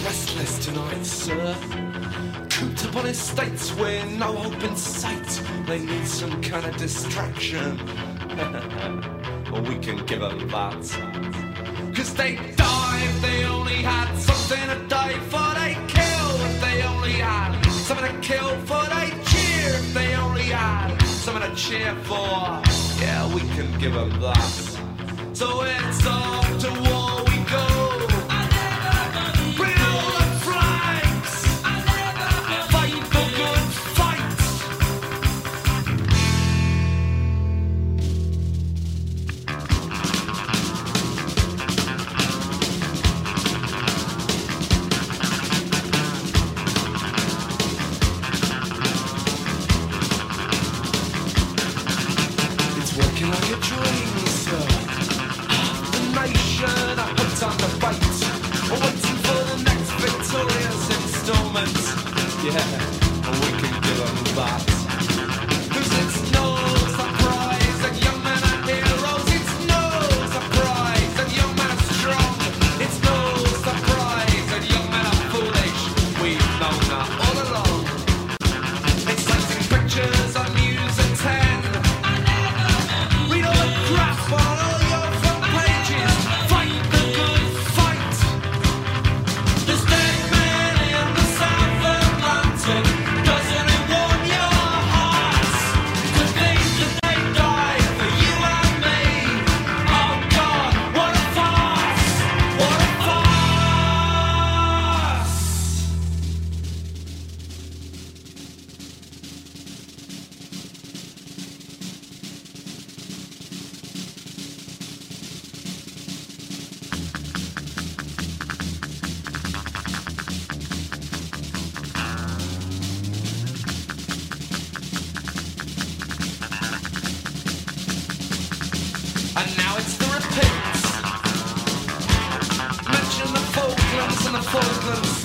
restless tonight, sir. Cooped up on estates with no hope in sight. They need some kind of distraction. Well, we can give them that. Cause they die if they only had something to die for. They kill if they only had something to kill for. They cheer if they only had something to cheer for. Yeah, we can give them that. So it's off to war we go. Bring all the flags. Fight the good fight. It's working like a dream, sir. Nation, I put on the fight, waiting for the next victorious installment. Yeah, we can give them that. Cause it's no surprise that young men are heroes. It's no surprise that young men are strong. It's no surprise that young men are foolish. We've known that all along. Exciting pictures on News at 10. Read all the crap on all your front pages. Fight the good fight. There's dead men in the South Atlantic. Doesn't it warm your hearts to think that they died for you and me? Oh God, what a farce! What a farce! And now it's the repeats. Mention the Falklands and the Falklands